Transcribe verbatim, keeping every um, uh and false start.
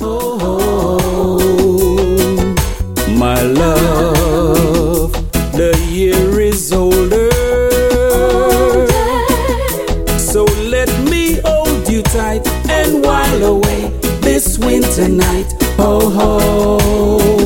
My love, the year is older, so let me hold you tight and while away this winter night. Oh, oh.